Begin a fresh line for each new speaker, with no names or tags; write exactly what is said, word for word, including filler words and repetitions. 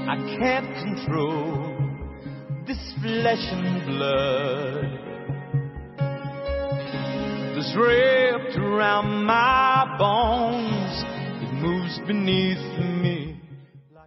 I can't control this flesh and blood that's wrapped around my bones. It moves beneath